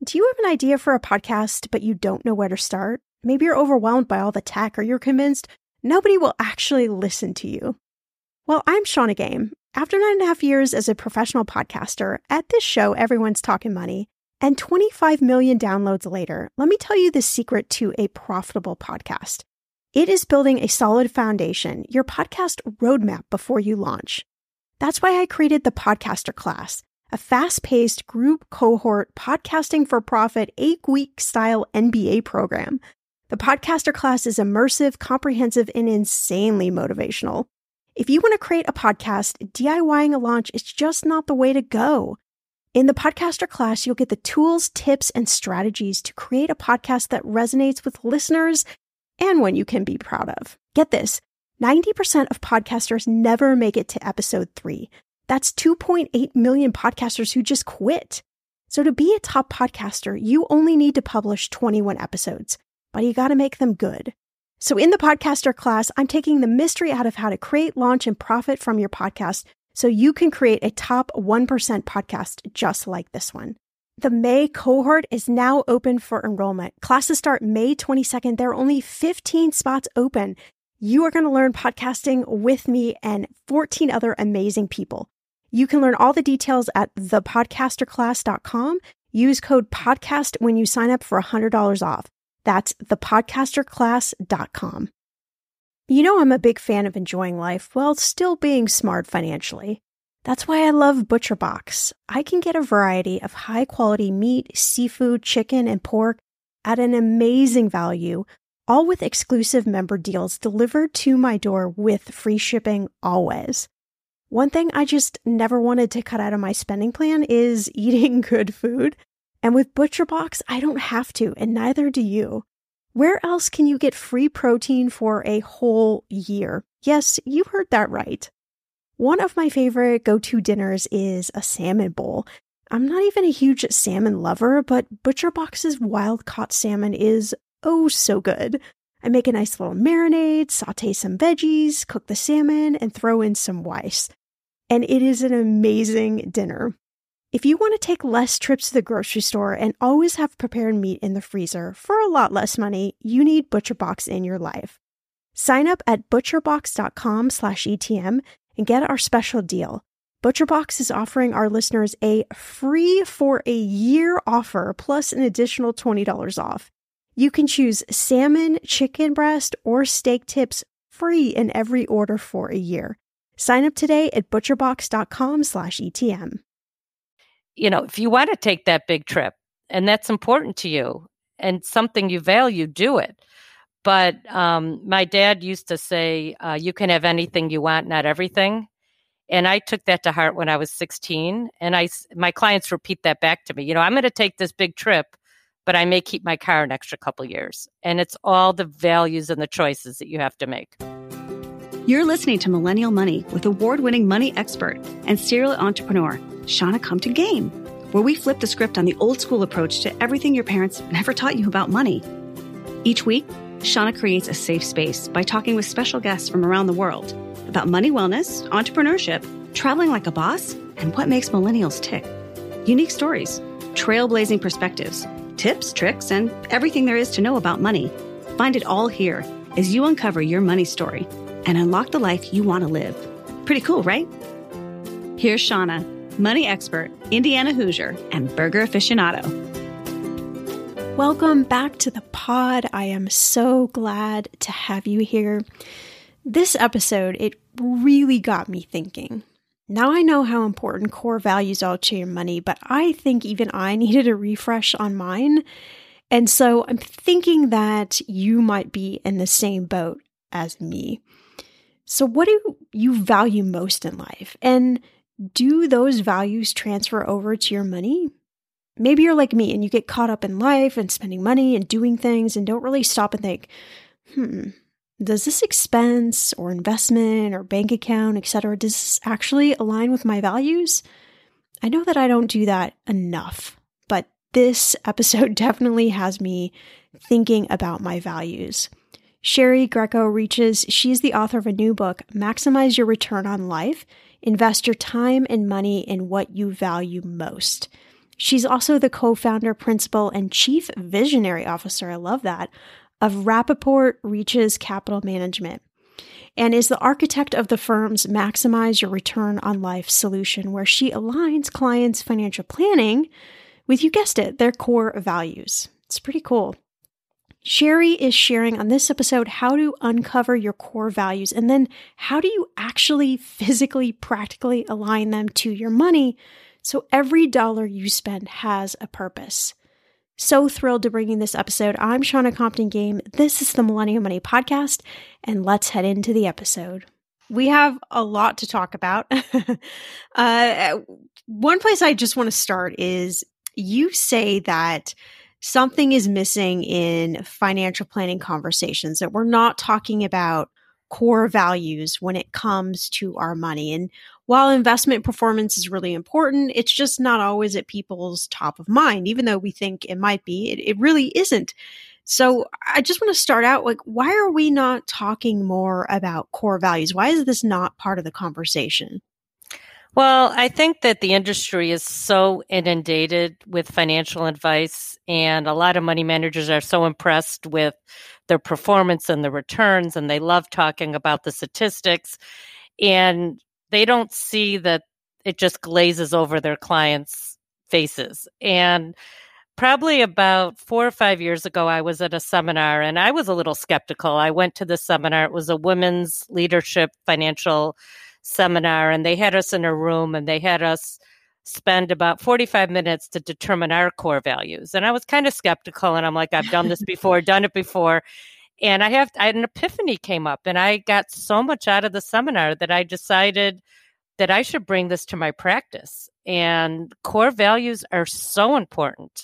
Do you have an idea for a podcast, but you don't know where to start? Maybe you're overwhelmed by all the tech, or you're convinced nobody will actually listen to you. Well, I'm Shannah Game. After 9.5 years as a professional podcaster, at this show, everyone's talking money, and 25 million downloads later, let me tell you the secret to a profitable podcast. It is building a solid foundation, your podcast roadmap before you launch. That's why I created the Podcaster Class, a fast-paced group cohort podcasting for profit 8-week style MBA program. The Podcaster Class is immersive, comprehensive, and insanely motivational. If you want to create a podcast, DIYing a launch is just not the way to go. In the Podcaster Class, you'll get the tools, tips, and strategies to create a podcast that resonates with listeners and one you can be proud of. Get this, 90% of podcasters never make it to episode 3. That's 2.8 million podcasters who just quit. So to be a top podcaster, you only need to publish 21 episodes, but you got to make them good. So in the Podcaster Class, I'm taking the mystery out of how to create, launch, and profit from your podcast so you can create a top 1% podcast just like this one. The May cohort is now open for enrollment. Classes start May 22nd. There are only 15 spots open. You are going to learn podcasting with me and 14 other amazing people. You can learn all the details at thepodcasterclass.com. Use code PODCAST when you sign up for $100 off. That's thepodcasterclass.com. You know I'm a big fan of enjoying life while still being smart financially. That's why I love ButcherBox. I can get a variety of high-quality meat, seafood, chicken, and pork at an amazing value, all with exclusive member deals delivered to my door with free shipping always. One thing I just never wanted to cut out of my spending plan is eating good food. And with ButcherBox, I don't have to, and neither do you. Where else can you get free protein for a whole year? Yes, you heard that right. One of my favorite go-to dinners is a salmon bowl. I'm not even a huge salmon lover, but ButcherBox's wild-caught salmon is oh so good. I make a nice little marinade, saute some veggies, cook the salmon, and throw in some rice. And it is an amazing dinner. If you want to take less trips to the grocery store and always have prepared meat in the freezer for a lot less money, you need ButcherBox in your life. Sign up at butcherbox.com/ETM and get our special deal. ButcherBox is offering our listeners a free for a year offer plus an additional $20 off. You can choose salmon, chicken breast, or steak tips free in every order for a year. Sign up today at butcherbox.com/ETM. You know, if you want to take that big trip and that's important to you and something you value, do it. But my dad used to say, you can have anything you want, not everything. And I took that to heart when I was 16. And my clients repeat that back to me. You know, I'm going to take this big trip, but I may keep my car an extra couple years. And it's all the values and the choices that you have to make. You're listening to Millennial Money with award-winning money expert and serial entrepreneur, Shannah Come to Game, where we flip the script on the old school approach to everything your parents never taught you about money. Each week, Shannah creates a safe space by talking with special guests from around the world about money wellness, entrepreneurship, traveling like a boss, and what makes millennials tick. Unique stories, trailblazing perspectives, tips, tricks, and everything there is to know about money. Find it all here as you uncover your money story and unlock the life you want to live. Pretty cool, right? Here's Shannah, money expert, Indiana Hoosier, and burger aficionado. Welcome back to the pod. I am so glad to have you here. This episode, it really got me thinking. Now I know how important core values are to your money, but I think even I needed a refresh on mine. And so I'm thinking that you might be in the same boat as me. So what do you value most in life? And do those values transfer over to your money? Maybe you're like me and you get caught up in life and spending money and doing things and don't really stop and think, does this expense or investment or bank account, etc., does this actually align with my values? I know that I don't do that enough, but this episode definitely has me thinking about my values. Sherry Greco-Reaches, she's the author of a new book, Maximize Your Return on Life, Invest Your Time and Money in What You Value Most. She's also the co-founder, principal, and chief visionary officer, I love that, of Rappaport Reaches Capital Management, and is the architect of the firm's Maximize Your Return on Life solution, where she aligns clients' financial planning with, you guessed it, their core values. It's pretty cool. Sherry is sharing on this episode how to uncover your core values, and then how do you actually physically, practically align them to your money so every dollar you spend has a purpose. So thrilled to bring you this episode. I'm Shannah Compton Game. This is the Millennial Money Podcast, and let's head into the episode. We have a lot to talk about. One place I just want to start is you say that something is missing in financial planning conversations, that we're not talking about core values when it comes to our money. And while investment performance is really important, it's just not always at people's top of mind, even though we think it might be. It really isn't. So I just want to start out, why are we not talking more about core values? Why is this not part of the conversation? Well, I think that the industry is so inundated with financial advice, and a lot of money managers are so impressed with their performance and the returns, and they love talking about the statistics, and they don't see that it just glazes over their clients' faces. And probably about 4 or 5 years ago, I was at a seminar, and I was a little skeptical. I went to the seminar. It was a women's leadership financial seminar, and they had us in a room, and they had us spend about 45 minutes to determine our core values. And I was kind of skeptical, and I'm like, I've done this before, done it before. And I had an epiphany came up, and I got so much out of the seminar that I decided that I should bring this to my practice. And core values are so important.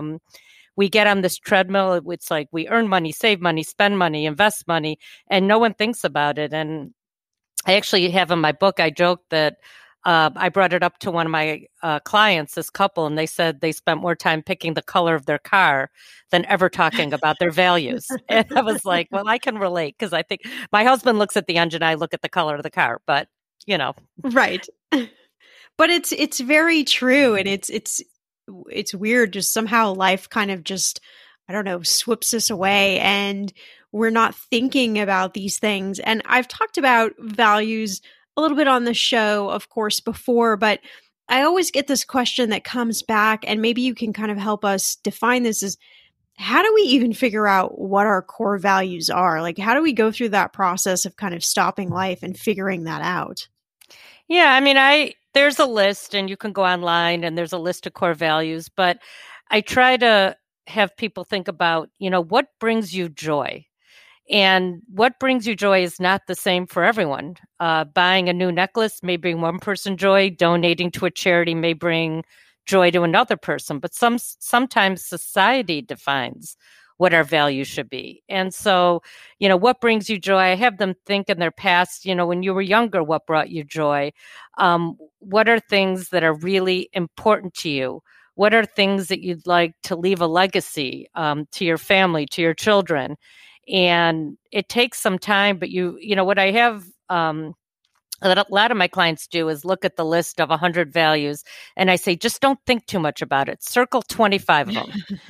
We get on this treadmill. It's like we earn money, save money, spend money, invest money, and no one thinks about it. And I actually have in my book, I joke that I brought it up to one of my clients, this couple, and they said they spent more time picking the color of their car than ever talking about their values. And I was like, well, I can relate, because I think my husband looks at the engine, I look at the color of the car, but you know. Right. But it's very true. And it's weird. Just somehow life kind of just, I don't know, swoops us away, and we're not thinking about these things. And I've talked about values a little bit on the show, of course, before, but I always get this question that comes back, and maybe you can kind of help us define this, is how do we even figure out what our core values are? Like, how do we go through that process of kind of stopping life and figuring that out? Yeah, I mean, there's a list, and you can go online, and there's a list of core values, but I try to have people think about, what brings you joy? And what brings you joy is not the same for everyone. Buying a new necklace may bring one person joy. Donating to a charity may bring joy to another person. But sometimes society defines what our values should be. And so, what brings you joy? I have them think in their past, when you were younger, what brought you joy? What are things that are really important to you? What are things that you'd like to leave a legacy to your family, to your children? And it takes some time, but what I have a lot of my clients do is look at the list of 100 values, and I say, just don't think too much about it. Circle 25 of them.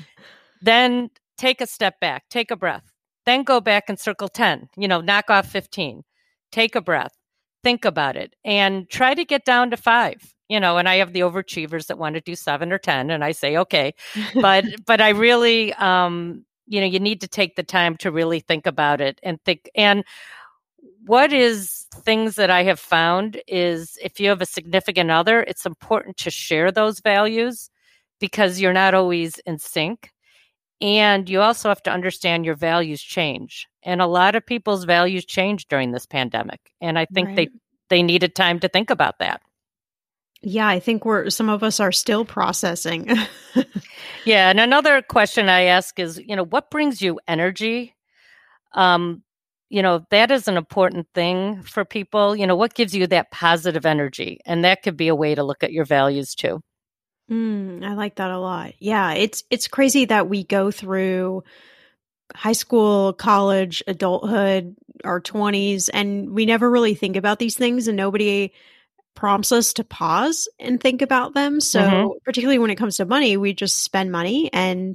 Then take a step back, take a breath, then go back and circle 10, knock off 15, take a breath, think about it, and try to get down to 5. And I have the overachievers that want to do 7 or 10, and I say, okay, but I really, you need to take the time to really think about it and think. And what is things that I have found is if you have a significant other, it's important to share those values, because you're not always in sync. And you also have to understand your values change. And a lot of people's values changed during this pandemic. And I think they needed time to think about that. Yeah, I think some of us are still processing. Yeah. And another question I ask is, what brings you energy? That is an important thing for people. What gives you that positive energy? And that could be a way to look at your values too. I like that a lot. Yeah, it's crazy that we go through high school, college, adulthood, our 20s, and we never really think about these things, and nobody prompts us to pause and think about them. So particularly when it comes to money, we just spend money and,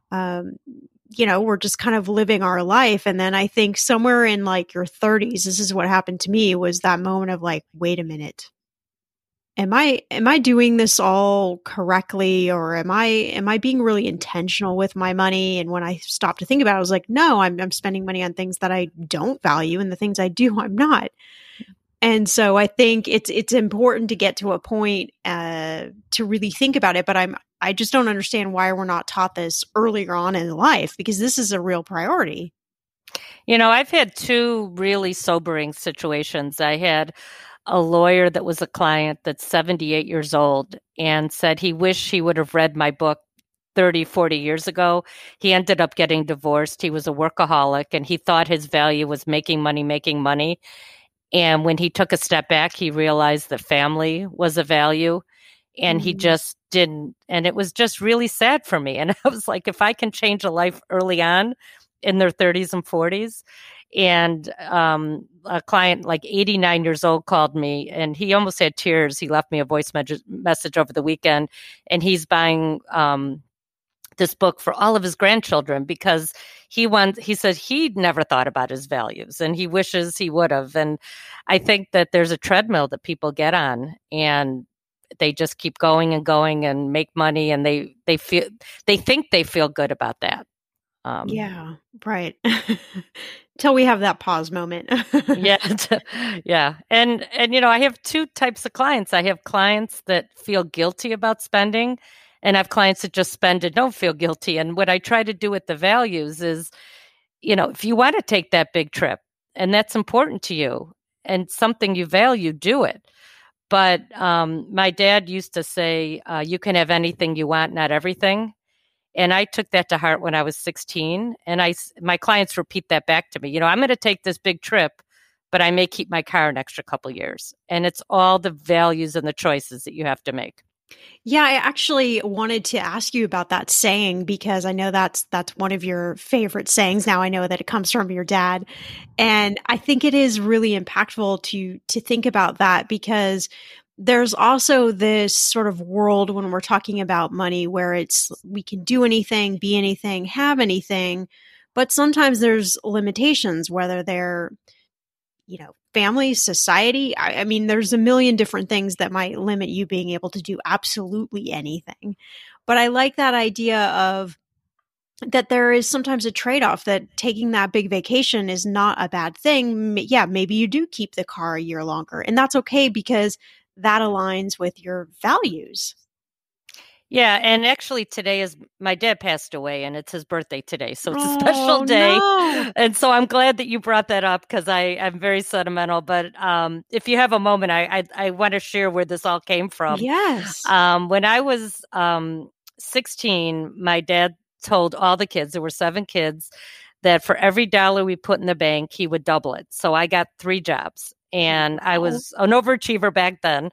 we're just kind of living our life. And then I think somewhere in like your 30s, this is what happened to me, was that moment of like, wait a minute. Am I doing this all correctly, or am I being really intentional with my money? And when I stopped to think about it, I was like, no, I'm spending money on things that I don't value, and the things I do, I'm not. And so I think it's important to get to a point to really think about it. But I just don't understand why we're not taught this earlier on in life, because this is a real priority. I've had two really sobering situations. I had a lawyer that was a client that's 78 years old and said he wished he would have read my book 30, 40 years ago. He ended up getting divorced. He was a workaholic and he thought his value was making money. And when he took a step back, he realized that family was a value, and he just didn't. And it was just really sad for me. And I was like, if I can change a life early on in their 30s and 40s. And a client like 89 years old called me, and he almost had tears. He left me a voice message over the weekend, and he's buying this book for all of his grandchildren because he said he'd never thought about his values and he wishes he would have. And I think that there's a treadmill that people get on and they just keep going and make money, and they think they feel good about that. Yeah, right. Till we have that pause moment. Yeah. And I have two types of clients. I have clients that feel guilty about spending, and I have clients that just spend and don't feel guilty. And what I try to do with the values is, if you want to take that big trip and that's important to you and something you value, do it. But my dad used to say, you can have anything you want, not everything. And I took that to heart when I was 16. And my clients repeat that back to me. I'm going to take this big trip, but I may keep my car an extra couple years. And it's all the values and the choices that you have to make. Yeah, I actually wanted to ask you about that saying, because I know that's one of your favorite sayings. Now I know that it comes from your dad. And I think it is really impactful to think about that, because there's also this sort of world when we're talking about money where we can do anything, be anything, have anything, but sometimes there's limitations, whether they're, family, society. I mean, there's a million different things that might limit you being able to do absolutely anything. But I like that idea of that there is sometimes a trade-off, that taking that big vacation is not a bad thing. Yeah, maybe you do keep the car a year longer, and that's okay because that aligns with your values. Yeah. And actually today my dad passed away and it's his birthday today. So it's a special day. No. And so I'm glad that you brought that up because I'm very sentimental. But if you have a moment, I want to share where this all came from. Yes. When I was 16, my dad told all the kids, there were 7 kids, that for every dollar we put in the bank, he would double it. So I got 3 jobs. And I was an overachiever back then.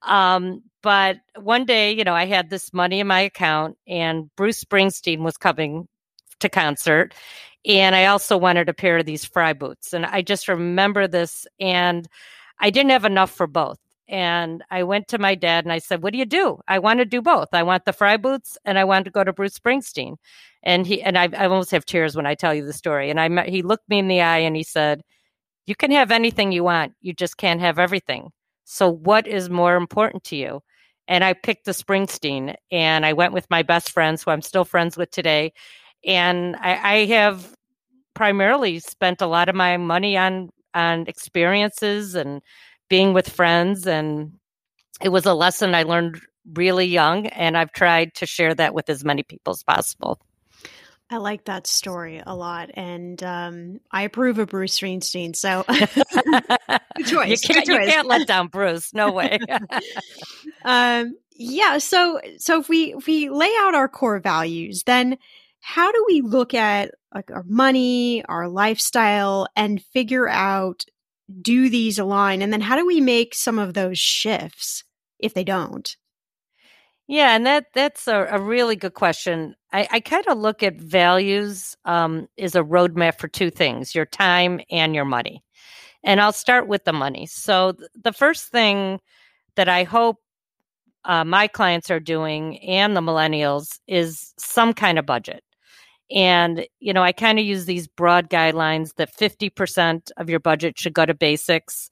But one day, I had this money in my account and Bruce Springsteen was coming to concert. And I also wanted a pair of these Fry boots. And I just remember this, and I didn't have enough for both. And I went to my dad and I said, what do you do? I want to do both. I want the Fry boots and I want to go to Bruce Springsteen. And I almost have tears when I tell you the story. And he looked me in the eye and he said, you can have anything you want. You just can't have everything. So what is more important to you? And I picked the Springsteen, and I went with my best friends, who I'm still friends with today. And I have primarily spent a lot of my money on experiences and being with friends. And it was a lesson I learned really young, and I've tried to share that with as many people as possible. I like that story a lot, and I approve of Bruce Springsteen. So, good choice. You can't let down Bruce. No way. Yeah. So if we lay out our core values, then how do we look at like our money, our lifestyle, and figure out, do these align, and then how do we make some of those shifts if they don't? Yeah, and that's a really good question. I kind of look at values as a roadmap for 2 things, your time and your money. And I'll start with the money. So the first thing that I hope my clients are doing and the millennials is some kind of budget. And, I kind of use these broad guidelines that 50% of your budget should go to basics.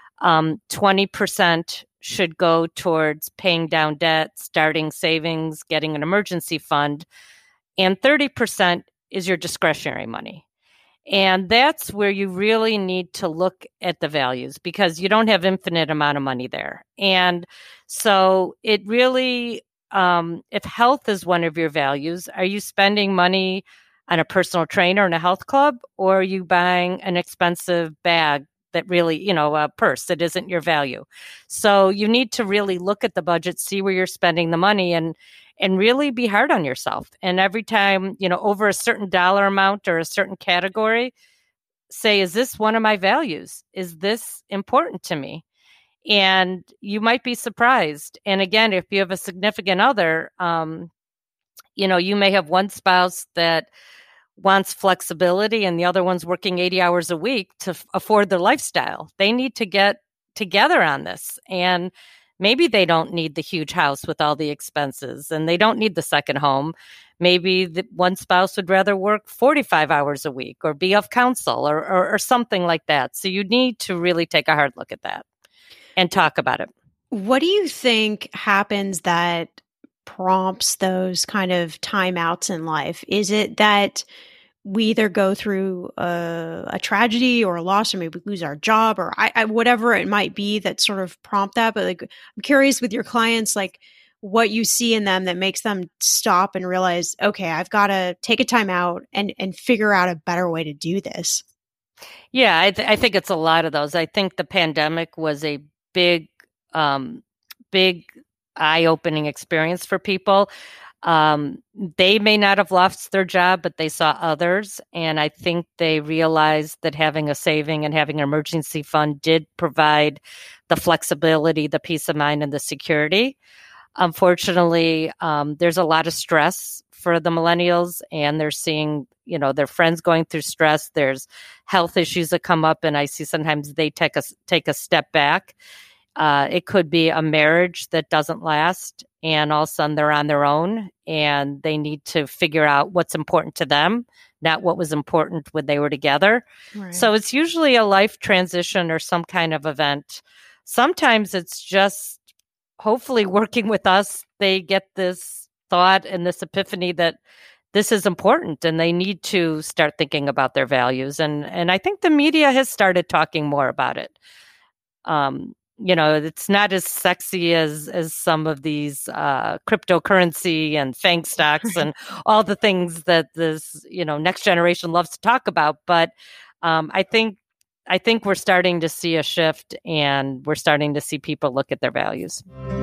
20% should go towards paying down debt, starting savings, getting an emergency fund. And 30% is your discretionary money. And that's where you really need to look at the values, because you don't have infinite amount of money there. And so it really, if health is one of your values, are you spending money on a personal trainer and a health club, or are you buying an expensive bag that really, a purse that isn't your value? So you need to really look at the budget, see where you're spending the money, and really be hard on yourself. And every time, over a certain dollar amount or a certain category, say, is this one of my values? Is this important to me? And you might be surprised. And again, if you have a significant other, you may have one spouse that wants flexibility and the other one's working 80 hours a week to afford their lifestyle. They need to get together on this. And maybe they don't need the huge house with all the expenses, and they don't need the second home. Maybe one spouse would rather work 45 hours a week or be of counsel or something like that. So you need to really take a hard look at that and talk about it. What do you think happens that prompts those kind of timeouts in life? Is it that we either go through a tragedy or a loss, or maybe lose our job, or whatever it might be that sort of prompt that? But I'm curious with your clients, what you see in them that makes them stop and realize, okay, I've got to take a time out and figure out a better way to do this. Yeah, I think it's a lot of those. I think the pandemic was a big eye-opening experience for people. They may not have lost their job, but they saw others. And I think they realized that having a saving and having an emergency fund did provide the flexibility, the peace of mind, and the security. Unfortunately, there's a lot of stress for the millennials, and they're seeing, their friends going through stress. There's health issues that come up, and I see sometimes they take a step back. It could be a marriage that doesn't last, and all of a sudden they're on their own and they need to figure out what's important to them, not what was important when they were together. Right. So it's usually a life transition or some kind of event. Sometimes it's just hopefully working with us, they get this thought and this epiphany that this is important and they need to start thinking about their values. And I think the media has started talking more about it. It's not as sexy as some of these cryptocurrency and FANG stocks and all the things that this, next generation loves to talk about. But I think we're starting to see a shift, and we're starting to see people look at their values.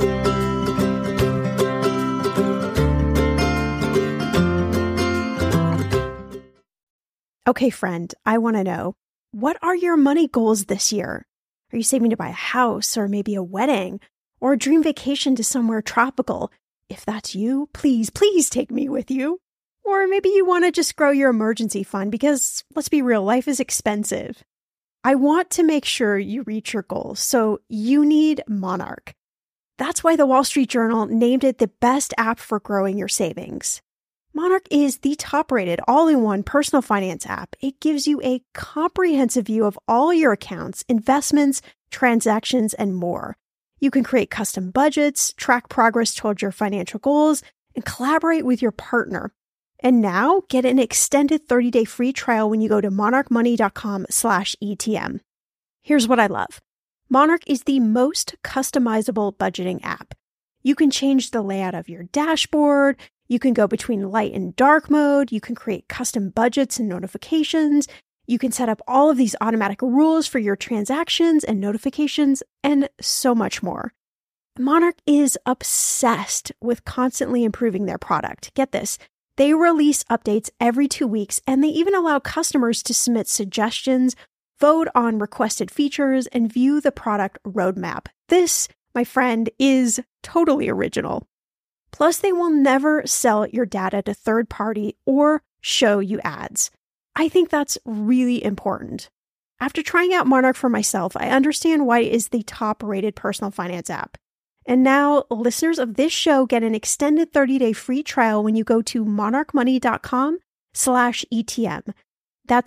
Okay, friend, I want to know, what are your money goals this year? Are you saving to buy a house, or maybe a wedding, or a dream vacation to somewhere tropical? If that's you, please take me with you. Or maybe you want to just grow your emergency fund because, let's be real, life is expensive. I want to make sure you reach your goals, so you need Monarch. That's why the Wall Street Journal named it the best app for growing your savings. Monarch is the top-rated all-in-one personal finance app. It gives you a comprehensive view of all your accounts, investments, transactions, and more. You can create custom budgets, track progress towards your financial goals, and collaborate with your partner. And now, get an extended 30-day free trial when you go to monarchmoney.com/ETM. Here's what I love. Monarch is the most customizable budgeting app. You can change the layout of your dashboard. You can go between light and dark mode. You can create custom budgets and notifications. You can set up all of these automatic rules for your transactions and notifications, and so much more. Monarch is obsessed with constantly improving their product. Get this. They release updates every 2 weeks, and they even allow customers to submit suggestions, vote on requested features, and view the product roadmap. This, my friend, is totally original. Plus, they will never sell your data to third party or show you ads. I think that's really important. After trying out Monarch for myself, I understand why it is the top-rated personal finance app. And now listeners of this show get an extended 30-day free trial when you go to monarchmoney.com/ETM. That's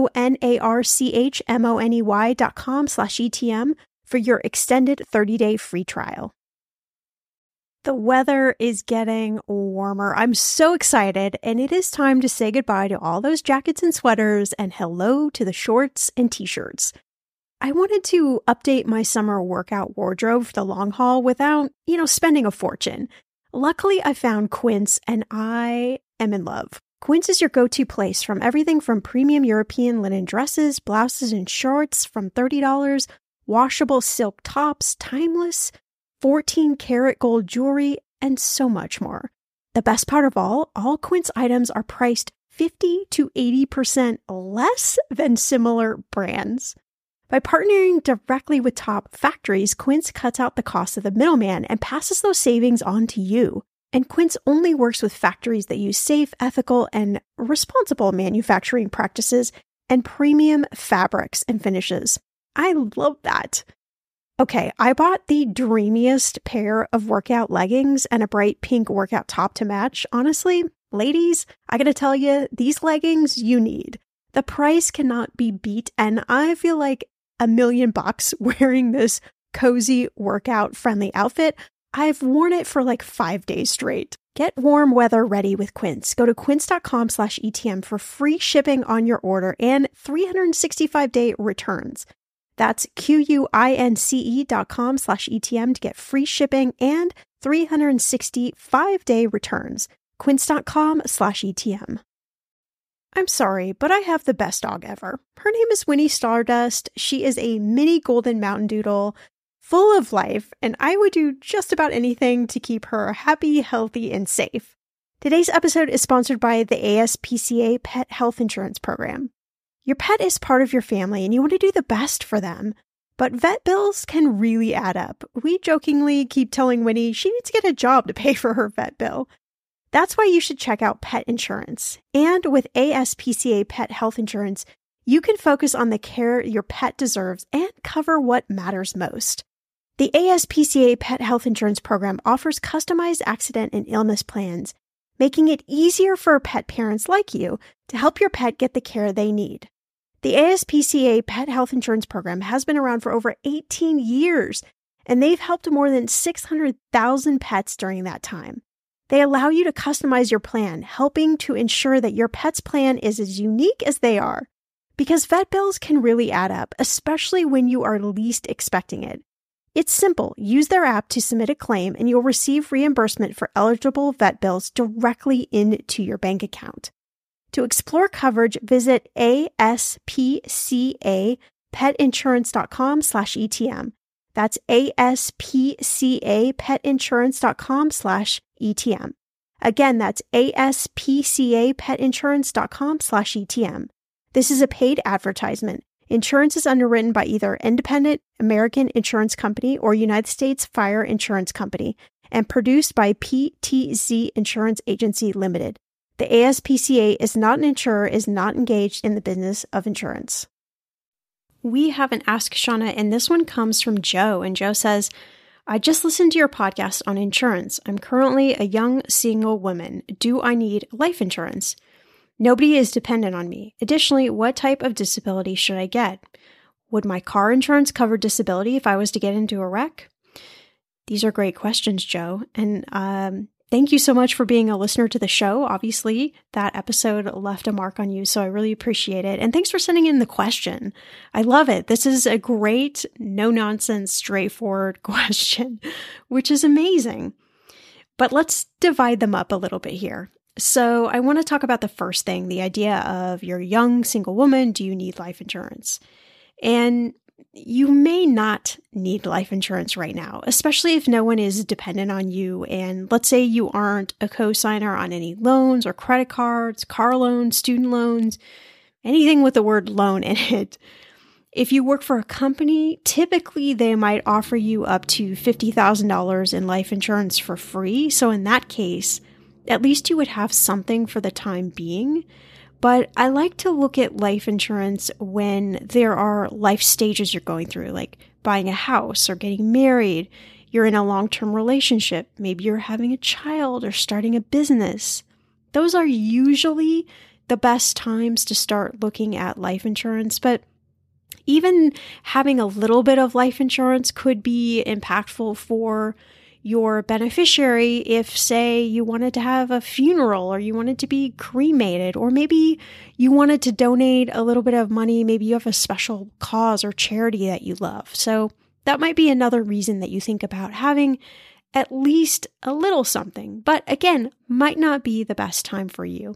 monarchmoney.com/ETM for your extended 30-day free trial. The weather is getting warmer. I'm so excited, and it is time to say goodbye to all those jackets and sweaters and hello to the shorts and t-shirts. I wanted to update my summer workout wardrobe for the long haul without, spending a fortune. Luckily, I found Quince, and I am in love. Quince is your go-to place from everything from premium European linen dresses, blouses, and shorts from $30, washable silk tops, timeless 14-karat gold jewelry, and so much more. The best part of all Quince items are priced 50 to 80% less than similar brands. By partnering directly with top factories, Quince cuts out the cost of the middleman and passes those savings on to you. And Quince only works with factories that use safe, ethical, and responsible manufacturing practices and premium fabrics and finishes. I love that. Okay, I bought the dreamiest pair of workout leggings and a bright pink workout top to match. Honestly, ladies, I gotta tell you, these leggings you need. The price cannot be beat, and I feel like $1 million wearing this cozy workout friendly outfit. I've worn it for like 5 days straight. Get warm weather ready with Quince. Go to quince.com/ETM for free shipping on your order and 365-day returns. That's QUINCE.com/ETM to get free shipping and 365-day returns. Quince.com/ETM. I'm sorry, but I have the best dog ever. Her name is Winnie Stardust. She is a mini golden mountain doodle, full of life, and I would do just about anything to keep her happy, healthy, and safe. Today's episode is sponsored by the ASPCA Pet Health Insurance Program. Your pet is part of your family, and you want to do the best for them. But vet bills can really add up. We jokingly keep telling Winnie she needs to get a job to pay for her vet bill. That's why you should check out pet insurance. And with ASPCA Pet Health Insurance, you can focus on the care your pet deserves and cover what matters most. The ASPCA Pet Health Insurance Program offers customized accident and illness plans, making it easier for pet parents like you to help your pet get the care they need. The ASPCA Pet Health Insurance Program has been around for over 18 years, and they've helped more than 600,000 pets during that time. They allow you to customize your plan, helping to ensure that your pet's plan is as unique as they are. Because vet bills can really add up, especially when you are least expecting it. It's simple. Use their app to submit a claim, and you'll receive reimbursement for eligible vet bills directly into your bank account. To explore coverage, visit aspcapetinsurance.com/ETM. That's aspcapetinsurance.com/ETM. Again, that's aspcapetinsurance.com/ETM. This is a paid advertisement. Insurance is underwritten by either Independent American Insurance Company or United States Fire Insurance Company and produced by PTZ Insurance Agency Limited. The ASPCA is not an insurer, is not engaged in the business of insurance. We have an Ask Shauna, and this one comes from Joe. And Joe says, I just listened to your podcast on insurance. I'm currently a young single woman. Do I need life insurance? Nobody is dependent on me. Additionally, what type of disability should I get? Would my car insurance cover disability if I was to get into a wreck? These are great questions, Joe. And thank you so much for being a listener to the show. Obviously, that episode left a mark on you, so I really appreciate it. And thanks for sending in the question. I love it. This is a great, no-nonsense, straightforward question, which is amazing. But let's divide them up a little bit here. So I want to talk about the first thing, the idea of you're a young single woman. Do you need life insurance? And you may not need life insurance right now, especially if no one is dependent on you. And let's say you aren't a co-signer on any loans or credit cards, car loans, student loans, anything with the word loan in it. If you work for a company, typically they might offer you up to $50,000 in life insurance for free. So in that case, at least you would have something for the time being. But I like to look at life insurance when there are life stages you're going through, like buying a house or getting married, you're in a long-term relationship, maybe you're having a child or starting a business. Those are usually the best times to start looking at life insurance, but even having a little bit of life insurance could be impactful for your beneficiary if, say, you wanted to have a funeral or you wanted to be cremated, or maybe you wanted to donate a little bit of money. Maybe you have a special cause or charity that you love. So that might be another reason that you think about having at least a little something, but again, might not be the best time for you.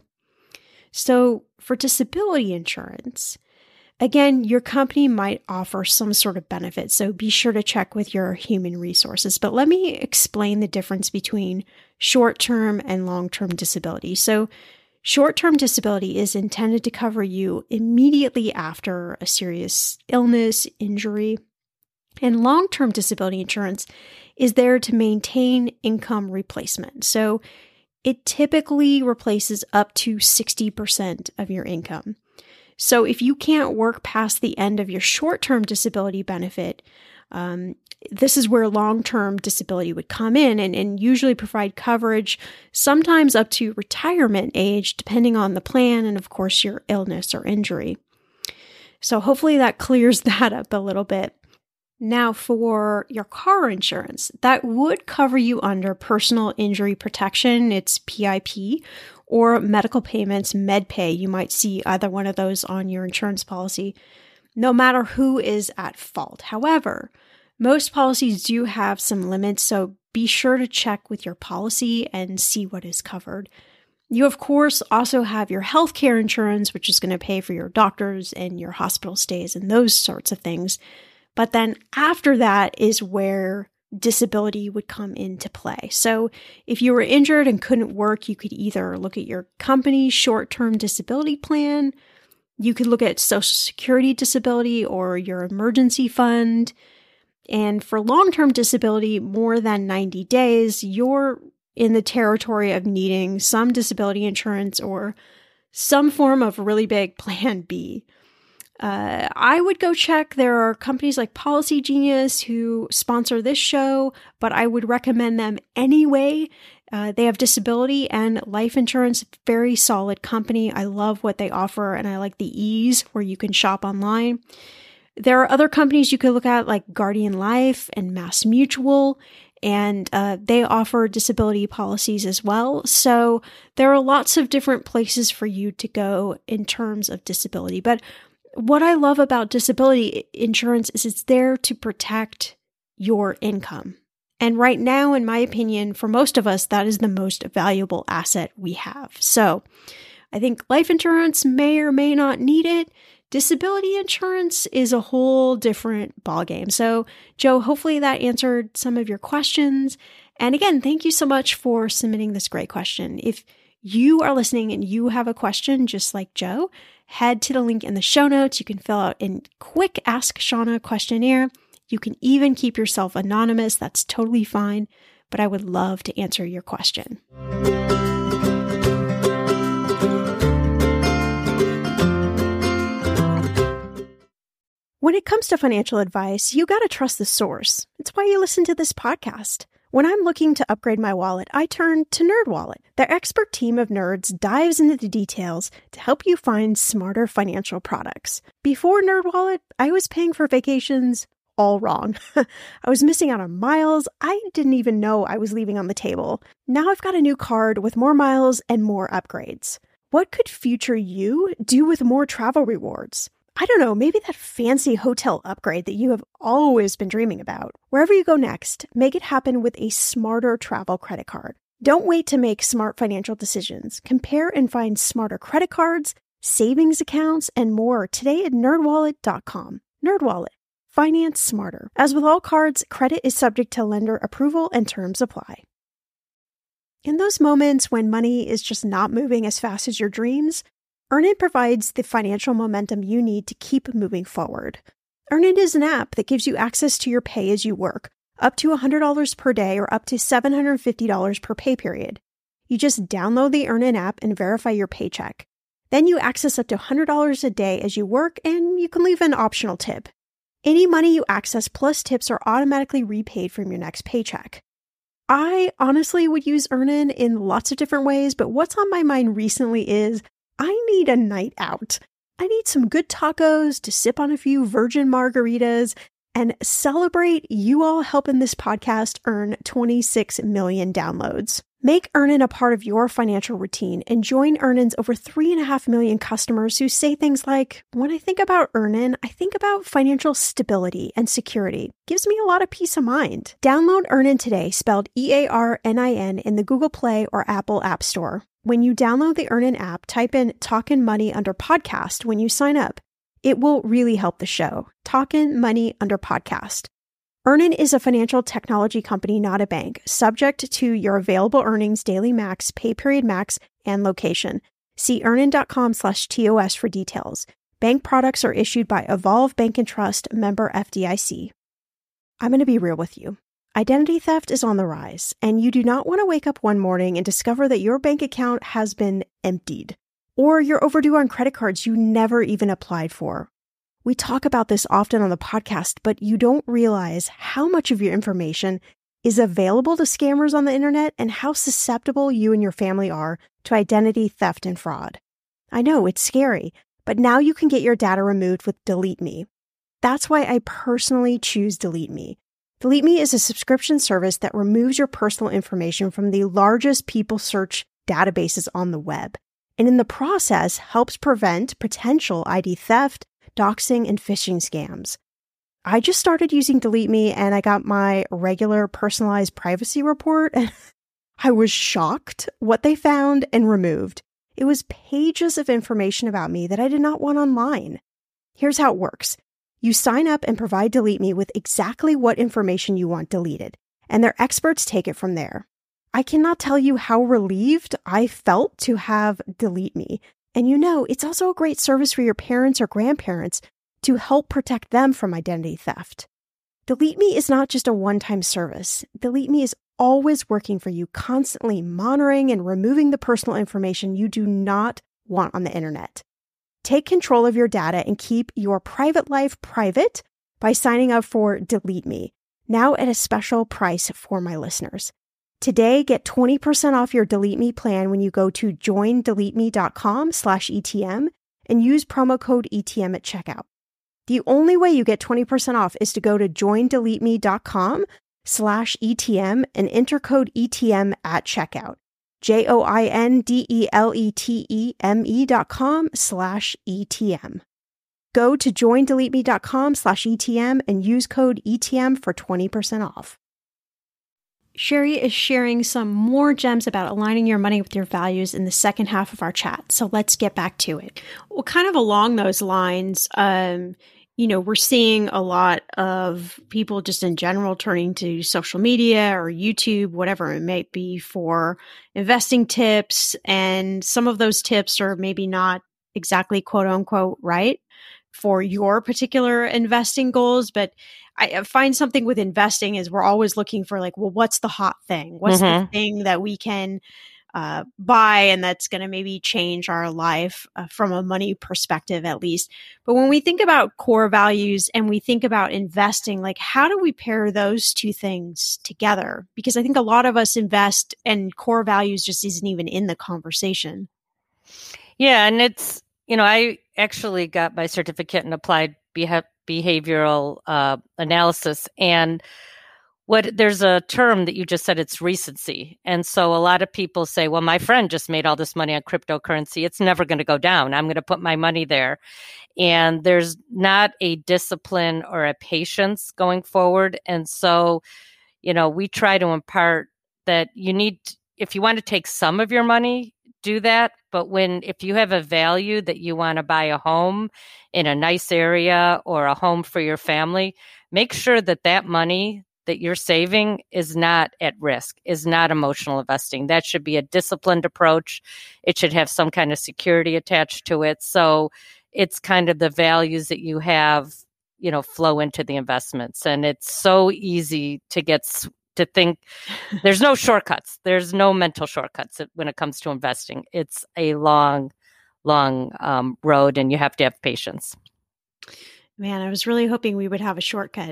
So for disability insurance, again, your company might offer some sort of benefit, so be sure to check with your human resources. But let me explain the difference between short-term and long-term disability. So short-term disability is intended to cover you immediately after a serious illness, injury, and long-term disability insurance is there to maintain income replacement. So it typically replaces up to 60% of your income. So if you can't work past the end of your short-term disability benefit, this is where long-term disability would come in and usually provide coverage, sometimes up to retirement age, depending on the plan and, of course, your illness or injury. So hopefully that clears that up a little bit. Now, for your car insurance, that would cover you under personal injury protection, it's PIP, or medical payments, MedPay. You might see either one of those on your insurance policy, no matter who is at fault. However, most policies do have some limits, so be sure to check with your policy and see what is covered. You, of course, also have your healthcare insurance, which is going to pay for your doctors and your hospital stays and those sorts of things. But then after that is where disability would come into play. So if you were injured and couldn't work, you could either look at your company's short-term disability plan, you could look at Social Security disability or your emergency fund. And for long-term disability, more than 90 days, you're in the territory of needing some disability insurance or some form of really big Plan B. I would go check. There are companies like Policy Genius who sponsor this show, but I would recommend them anyway. They have disability and life insurance, very solid company. I love what they offer, and I like the ease where you can shop online. There are other companies you could look at like Guardian Life and Mass Mutual, and they offer disability policies as well. So there are lots of different places for you to go in terms of disability. But what I love about disability insurance is it's there to protect your income. And right now, in my opinion, for most of us, that is the most valuable asset we have. So I think life insurance may or may not need it. Disability insurance is a whole different ballgame. So, Joe, hopefully that answered some of your questions. And again, thank you so much for submitting this great question. If you are listening and you have a question just like Joe, head to the link in the show notes. You can fill out a quick Ask Shauna questionnaire. You can even keep yourself anonymous. That's totally fine, but I would love to answer your question. When it comes to financial advice, you got to trust the source. It's why you listen to this podcast. When I'm looking to upgrade my wallet, I turn to NerdWallet. Their expert team of nerds dives into the details to help you find smarter financial products. Before NerdWallet, I was paying for vacations all wrong. I was missing out on miles I didn't even know I was leaving on the table. Now I've got a new card with more miles and more upgrades. What could future you do with more travel rewards? I don't know, maybe that fancy hotel upgrade that you have always been dreaming about. Wherever you go next, make it happen with a smarter travel credit card. Don't wait to make smart financial decisions. Compare and find smarter credit cards, savings accounts, and more today at nerdwallet.com. NerdWallet. Finance smarter. As with all cards, credit is subject to lender approval and terms apply. In those moments when money is just not moving as fast as your dreams, Earnin provides the financial momentum you need to keep moving forward. Earnin is an app that gives you access to your pay as you work, up to $100 per day or up to $750 per pay period. You just download the Earnin app and verify your paycheck. Then you access up to $100 a day as you work, and you can leave an optional tip. Any money you access plus tips are automatically repaid from your next paycheck. I honestly would use Earnin in lots of different ways, but what's on my mind recently is I need a night out. I need some good tacos to sip on a few virgin margaritas and celebrate you all helping this podcast earn 26 million downloads. Make Earnin a part of your financial routine and join Earnin's over 3.5 million customers who say things like, when I think about Earnin, I think about financial stability and security. Gives me a lot of peace of mind. Download Earnin today, spelled EARNIN, in the Google Play or Apple App Store. When you download the Earnin app, type in Talkin' Money under podcast when you sign up. It will really help the show. Talkin' Money under podcast. Earnin is a financial technology company, not a bank, subject to your available earnings, daily max, pay period max, and location. See earnin.com/TOS for details. Bank products are issued by Evolve Bank and Trust, member FDIC. I'm going to be real with you. Identity theft is on the rise, and you do not want to wake up one morning and discover that your bank account has been emptied, or you're overdue on credit cards you never even applied for. We talk about this often on the podcast, but you don't realize how much of your information is available to scammers on the internet and how susceptible you and your family are to identity theft and fraud. I know it's scary, but now you can get your data removed with Delete Me. That's why I personally choose Delete Me. Delete Me is a subscription service that removes your personal information from the largest people search databases on the web, and in the process helps prevent potential ID theft, doxing, and phishing scams. I just started using Delete Me and I got my regular personalized privacy report and I was shocked what they found and removed. It was pages of information about me that I did not want online. Here's how it works. You sign up and provide Delete Me with exactly what information you want deleted, and their experts take it from there. I cannot tell you how relieved I felt to have Delete Me. And it's also a great service for your parents or grandparents to help protect them from identity theft. Delete Me is not just a one-time service. Delete Me is always working for you, constantly monitoring and removing the personal information you do not want on the internet. Take control of your data and keep your private life private by signing up for Delete Me, now at a special price for my listeners. Today, get 20% off your Delete Me plan when you go to joindeleteme.com/ETM and use promo code ETM at checkout. The only way you get 20% off is to go to joindeleteme.com/ETM and enter code ETM at checkout. joindeleteme.com/ETM. Go to joindeleteme.com/ETM and use code ETM for 20% off. Sherry is sharing some more gems about aligning your money with your values in the second half of our chat. So let's get back to it. Well, kind of along those lines, we're seeing a lot of people just in general turning to social media or YouTube, whatever it may be, for investing tips. And some of those tips are maybe not exactly quote unquote right for your particular investing goals. But I find something with investing is we're always looking for what's the hot thing? What's the thing that we can buy and that's going to maybe change our life from a money perspective, at least. But when we think about core values and we think about investing, how do we pair those two things together? Because I think a lot of us invest and core values just isn't even in the conversation. Yeah. And it's, I actually got my certificate in applied behavioral analysis. And there's a term that you just said, it's recency. And so a lot of people say, well, my friend just made all this money on cryptocurrency. It's never going to go down. I'm going to put my money there. And there's not a discipline or a patience going forward. And so, we try to impart that if you want to take some of your money, do that. But if you have a value that you want to buy a home in a nice area or a home for your family, make sure that money that you're saving is not at risk, is not emotional investing. That should be a disciplined approach. It should have some kind of security attached to it. So it's kind of the values that you have, flow into the investments. And it's so easy to think there's no shortcuts. There's no mental shortcuts when it comes to investing. It's a long road and you have to have patience. Man, I was really hoping we would have a shortcut.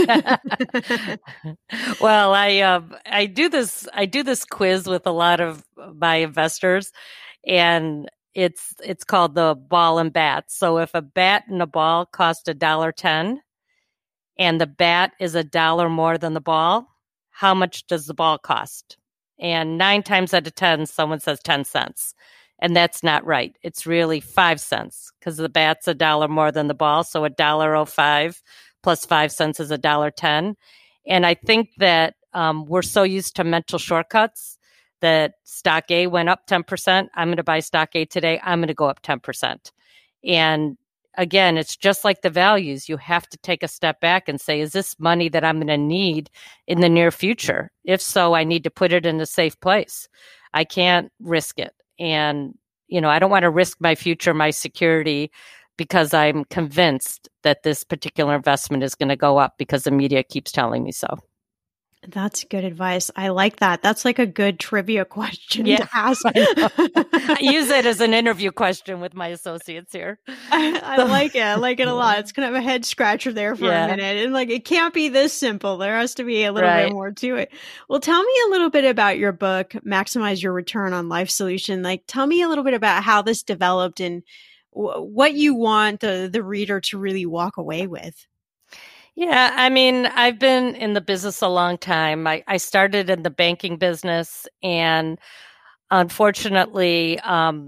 Well, I do this quiz with a lot of my investors, and it's called the ball and bat. So if a bat and a ball cost $1.10 and the bat is $1 more than the ball, how much does the ball cost? And 9 times out of 10, someone says 10 cents. And that's not right. It's really 5 cents because the bat's $1 more than the ball. So $1.05 plus 5 cents is $1.10. And I think that we're so used to mental shortcuts that stock A went up 10%. I'm going to buy stock A today. I'm going to go up 10%. And again, it's just like the values. You have to take a step back and say, is this money that I'm going to need in the near future? If so, I need to put it in a safe place. I can't risk it. And, I don't want to risk my future, my security, because I'm convinced that this particular investment is going to go up because the media keeps telling me so. That's good advice. I like that. That's like a good trivia question to ask. I use it as an interview question with my associates here. I like it. I like it a lot. It's kind of a head scratcher there for a minute. And it can't be this simple. There has to be a little bit more to it. Well, tell me a little bit about your book, Maximize Your Return on Life Solution. Tell me a little bit about how this developed and what you want the reader to really walk away with. Yeah, I've been in the business a long time. I started in the banking business, and unfortunately,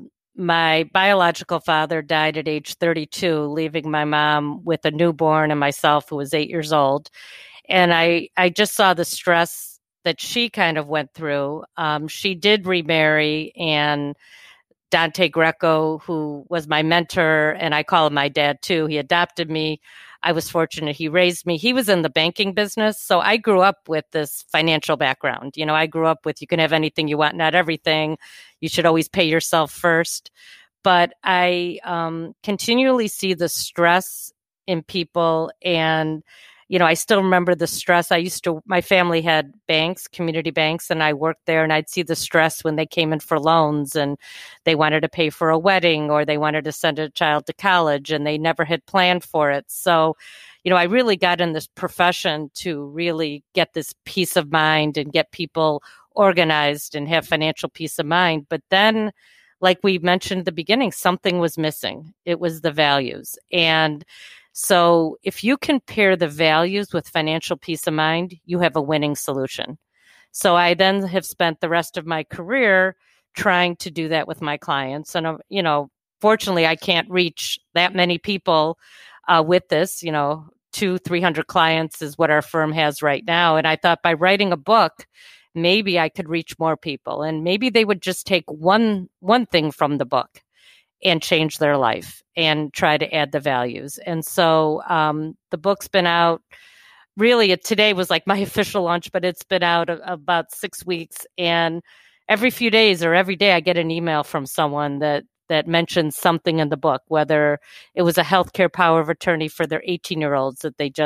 my biological father died at age 32, leaving my mom with a newborn and myself who was 8 years old. And I just saw the stress that she kind of went through. She did remarry, and Dante Greco, who was my mentor, and I call him my dad too, he adopted me. I was fortunate he raised me. He was in the banking business. So I grew up with this financial background. I grew up with you can have anything you want, not everything. You should always pay yourself first. But I continually see the stress in people. And, I still remember the stress. My family had banks, community banks, and I worked there, and I'd see the stress when they came in for loans and they wanted to pay for a wedding or they wanted to send a child to college and they never had planned for it. So, I really got in this profession to really get this peace of mind and get people organized and have financial peace of mind. But then, like we mentioned at the beginning, something was missing. It was the values. And so if you can pair the values with financial peace of mind, you have a winning solution. So I then have spent the rest of my career trying to do that with my clients. And, fortunately, I can't reach that many people with this. 200-300 clients is what our firm has right now. And I thought by writing a book, maybe I could reach more people, and maybe they would just take one thing from the book and change their life and try to add the values. And so the book's been out. Really, today was like my official launch, but it's been out about 6 weeks. And every few days or every day, I get an email from someone that mentions something in the book, whether it was a healthcare power of attorney for their 18-year-olds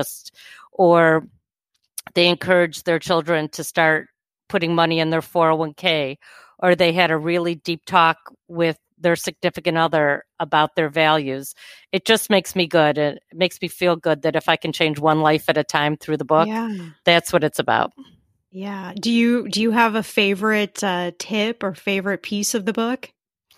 or they encouraged their children to start putting money in their 401k, or they had a really deep talk with their significant other about their values. It just makes me good. It makes me feel good that if I can change one life at a time through the book, that's what it's about. Yeah. Do you have a favorite tip or favorite piece of the book?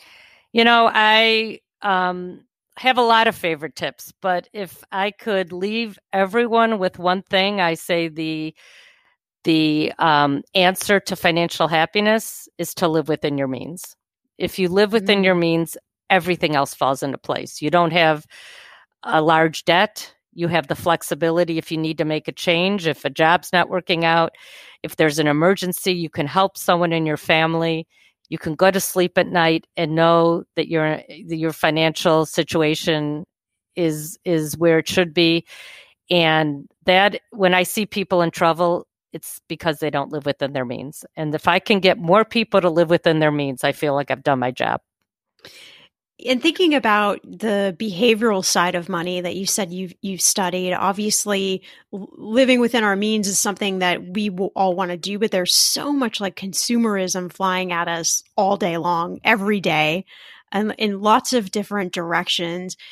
I have a lot of favorite tips, but if I could leave everyone with one thing, I say the answer to financial happiness is to live within your means. If you live within your means, everything else falls into place. You don't have a large debt. You have the flexibility if you need to make a change, if a job's not working out, if there's an emergency, you can help someone in your family. You can go to sleep at night and know that your financial situation is where it should be. And that when I see people in trouble, it's because they don't live within their means. And if I can get more people to live within their means, I feel like I've done my job. And thinking about the behavioral side of money that you said you've studied, obviously living within our means is something that we will all want to do, but there's so much consumerism flying at us all day long, every day, and in lots of different directions.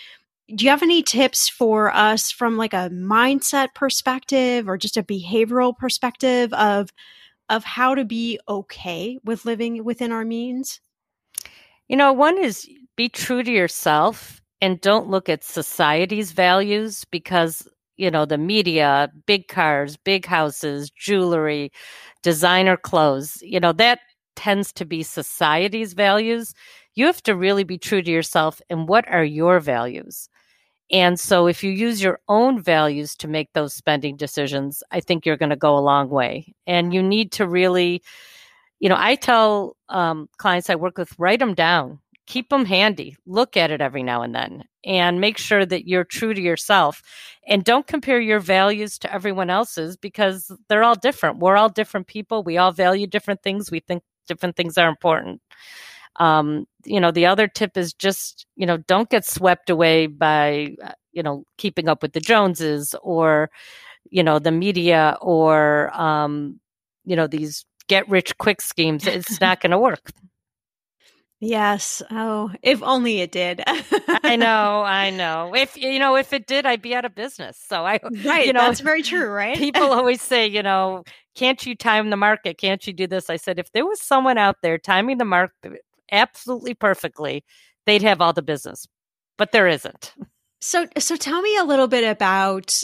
do you have any tips for us from like a mindset perspective or just a behavioral perspective of how to be okay with living within our means? One is be true to yourself and don't look at society's values because, the media, big cars, big houses, jewelry, designer clothes, that tends to be society's values. You have to really be true to yourself and what are your values? And so if you use your own values to make those spending decisions, I think you're going to go a long way. And you need to really, I tell clients I work with, write them down, keep them handy, look at it every now and then, and make sure that you're true to yourself. And don't compare your values to everyone else's because they're all different. We're all different people. We all value different things. We think different things are important. The other tip is just, don't get swept away by, keeping up with the Joneses or, the media or, these get rich quick schemes. It's not going to work. Yes. Oh, if only it did. I know. If it did, I'd be out of business. So right. That's very true, right? People always say, can't you time the market? Can't you do this? I said, if there was someone out there timing the market absolutely perfectly, they'd have all the business, but there isn't. So tell me a little bit about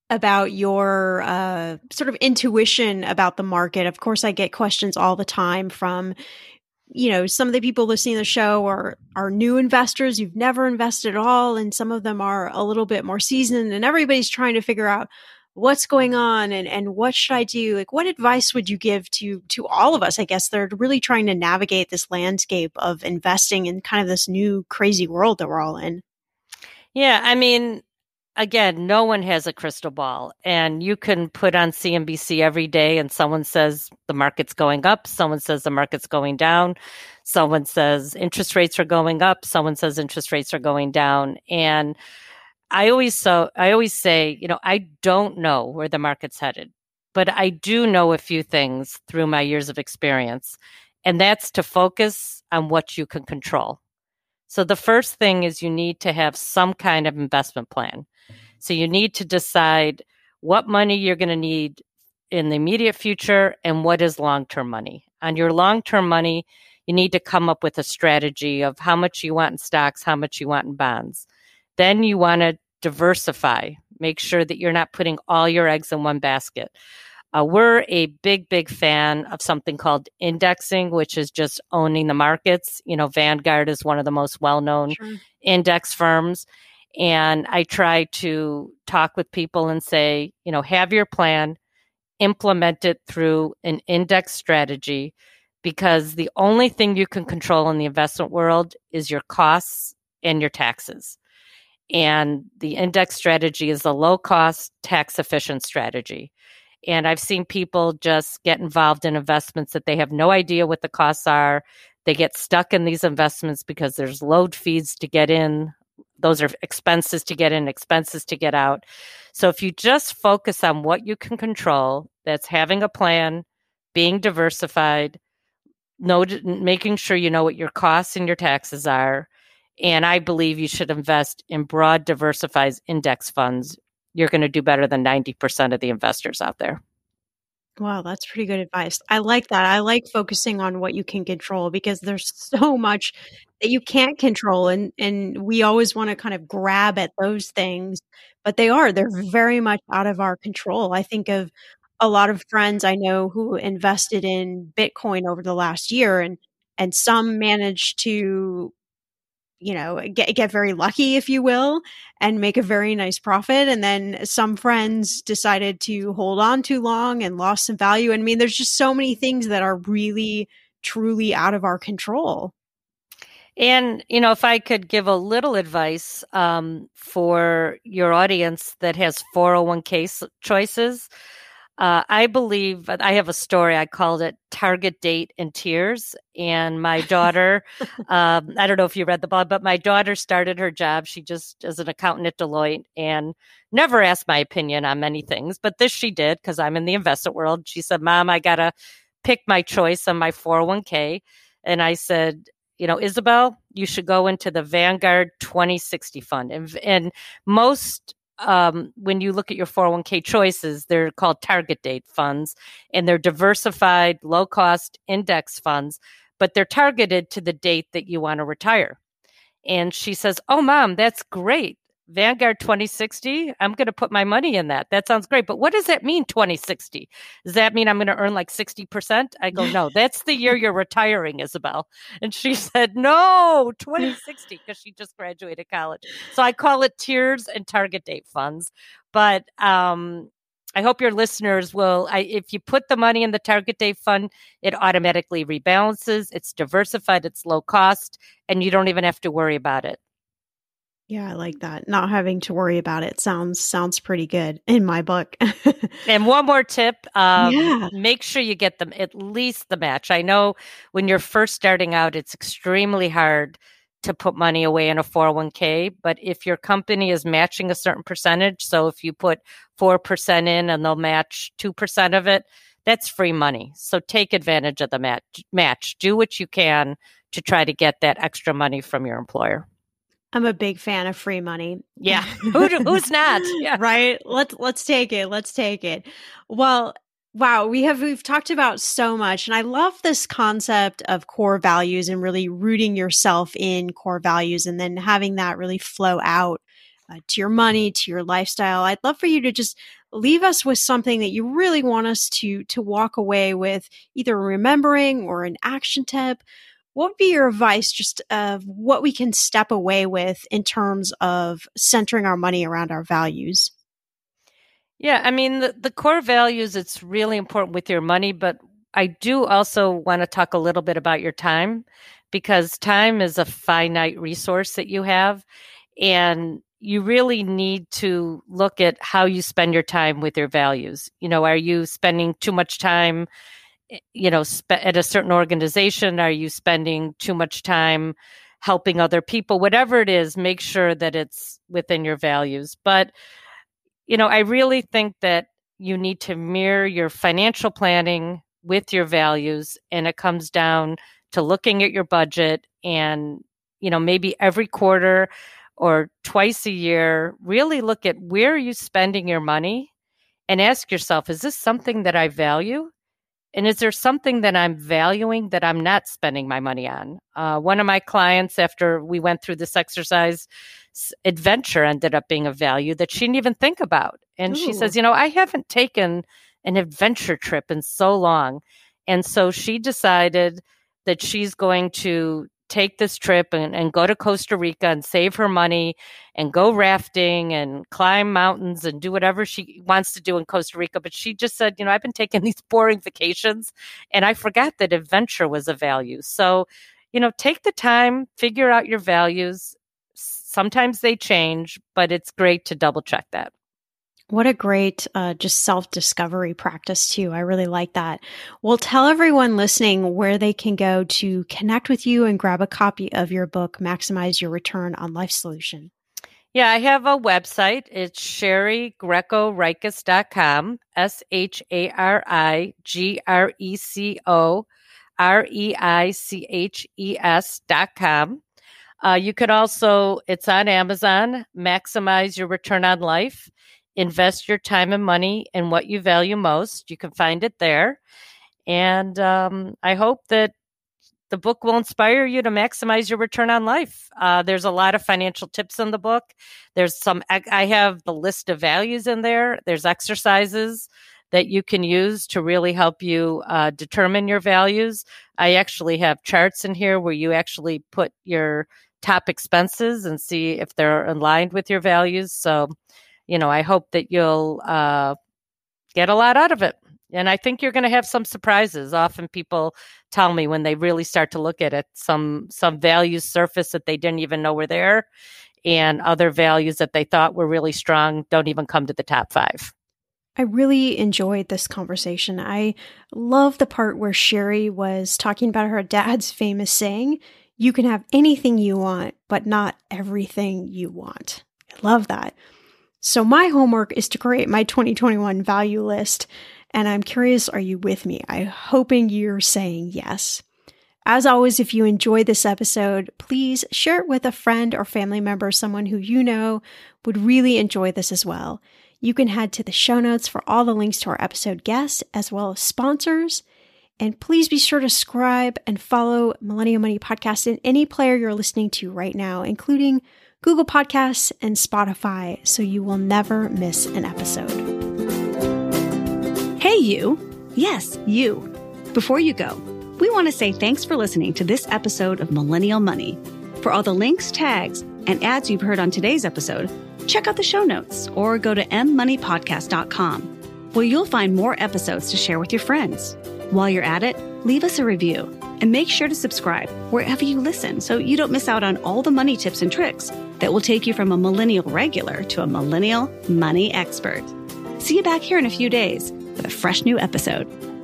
your sort of intuition about the market. Of course, I get questions all the time from, some of the people listening to the show are new investors. You've never invested at all. And some of them are a little bit more seasoned and everybody's trying to figure out what's going on and what should I do? Like, what advice would you give to all of us? I guess they're really trying to navigate this landscape of investing in kind of this new crazy world that we're all in. Yeah. I mean, again, no one has a crystal ball, and you can put on CNBC every day and someone says the market's going up. Someone says the market's going down. Someone says interest rates are going up. Someone says interest rates are going down. And I always say, I don't know where the market's headed, but I do know a few things through my years of experience, and that's to focus on what you can control. So the first thing is you need to have some kind of investment plan. So you need to decide what money you're going to need in the immediate future and what is long-term money. On your long-term money, you need to come up with a strategy of how much you want in stocks, how much you want in bonds. Then you want to diversify. Make sure that you're not putting all your eggs in one basket. We're a big, big fan of something called indexing, which is just owning the markets. Vanguard is one of the most well-known index firms. And I try to talk with people and say, have your plan, implement it through an index strategy, because the only thing you can control in the investment world is your costs and your taxes. And the index strategy is a low-cost, tax-efficient strategy. And I've seen people just get involved in investments that they have no idea what the costs are. They get stuck in these investments because there's load fees to get in. Those are expenses to get in, expenses to get out. So if you just focus on what you can control, that's having a plan, being diversified, making sure you know what your costs and your taxes are. And I believe you should invest in broad, diversified index funds. You're going to do better than 90% of the investors out there. Wow, that's pretty good advice. I like that. I like focusing on what you can control because there's so much that you can't control. And we always want to kind of grab at those things, but they're very much out of our control. I think of a lot of friends I know who invested in Bitcoin over the last year and some managed to get very lucky, if you will, and make a very nice profit. And then some friends decided to hold on too long and lost some value. I mean, there's just so many things that are really, truly out of our control. And, if I could give a little advice for your audience that has 401k choices, I believe I have a story. I called it Target Date and Tears. And my daughter, I don't know if you read the blog, but my daughter started her job. She just is an accountant at Deloitte and never asked my opinion on many things. But this she did because I'm in the investment world. She said, Mom, I got to pick my choice on my 401k. And I said, Isabel, you should go into the Vanguard 2060 fund. And most, when you look at your 401k choices, they're called target date funds, and they're diversified, low cost index funds, but they're targeted to the date that you want to retire. And she says, "Oh, Mom, that's great. Vanguard 2060, I'm going to put my money in that. That sounds great. But what does that mean, 2060? Does that mean I'm going to earn like 60%? I go, "No, that's the year you're retiring, Isabel." And she said, "No, 2060," because she just graduated college. So I call it tiers and target date funds. But I hope your listeners will, if you put the money in the target date fund, it automatically rebalances. It's diversified, it's low cost, and you don't even have to worry about it. Yeah, I like that. Not having to worry about it sounds pretty good in my book. And one more tip, make sure you get them at least the match. I know when you're first starting out, it's extremely hard to put money away in a 401k, but if your company is matching a certain percentage, so if you put 4% in and they'll match 2% of it, that's free money. So take advantage of the match. Do what you can to try to get that extra money from your employer. I'm a big fan of free money. Yeah. Who's not? Yeah. Right. Let's take it. Let's take it. Well, wow. We've talked about so much, and I love this concept of core values and really rooting yourself in core values and then having that really flow out to your money, to your lifestyle. I'd love for you to just leave us with something that you really want us to walk away with, either remembering or an action tip. What would be your advice just of what we can step away with in terms of centering our money around our values? Yeah, I mean, the core values, it's really important with your money, but I do also want to talk a little bit about your time, because time is a finite resource that you have, and you really need to look at how you spend your time with your values. Are you spending too much time at a certain organization? Are you spending too much time helping other people? Whatever it is, make sure that it's within your values. But, I really think that you need to mirror your financial planning with your values. And it comes down to looking at your budget and, maybe every quarter or twice a year, really look at where are you spending your money and ask yourself, is this something that I value? And is there something that I'm valuing that I'm not spending my money on? One of my clients, after we went through this exercise, adventure ended up being a value that she didn't even think about. And she says, I haven't taken an adventure trip in so long. And so she decided that she's going to take this trip and go to Costa Rica and save her money and go rafting and climb mountains and do whatever she wants to do in Costa Rica. But she just said, I've been taking these boring vacations and I forgot that adventure was a value. So, take the time, figure out your values. Sometimes they change, but it's great to double check that. What a great just self-discovery practice too. I really like that. Well, tell everyone listening where they can go to connect with you and grab a copy of your book, Maximize Your Return on Life Solution. Yeah, I have a website. It's SheriGrecoReicus.com, SheriGrecoReiches.com. You could also, it's on Amazon, Maximize Your Return on Life. Invest your time and money in what you value most. You can find it there. And I hope that the book will inspire you to maximize your return on life. There's a lot of financial tips in the book. I have the list of values in there. There's exercises that you can use to really help you determine your values. I actually have charts in here where you actually put your top expenses and see if they're aligned with your values. So, I hope that you'll get a lot out of it. And I think you're going to have some surprises. Often people tell me when they really start to look at it, some values surface that they didn't even know were there, and other values that they thought were really strong don't even come to the top 5. I really enjoyed this conversation. I love the part where Sheri was talking about her dad's famous saying, "You can have anything you want, but not everything you want." I love that. So my homework is to create my 2021 value list. And I'm curious, are you with me? I'm hoping you're saying yes. As always, if you enjoyed this episode, please share it with a friend or family member, someone who you know would really enjoy this as well. You can head to the show notes for all the links to our episode guests, as well as sponsors. And please be sure to subscribe and follow Millennial Money Podcast in any player you're listening to right now, including Google Podcasts and Spotify, so you will never miss an episode. Hey, you. Yes, you. Before you go, we want to say thanks for listening to this episode of Millennial Money. For all the links, tags, and ads you've heard on today's episode, check out the show notes or go to mmoneypodcast.com, where you'll find more episodes to share with your friends. While you're at it, leave us a review and make sure to subscribe wherever you listen so you don't miss out on all the money tips and tricks that will take you from a millennial regular to a millennial money expert. See you back here in a few days with a fresh new episode.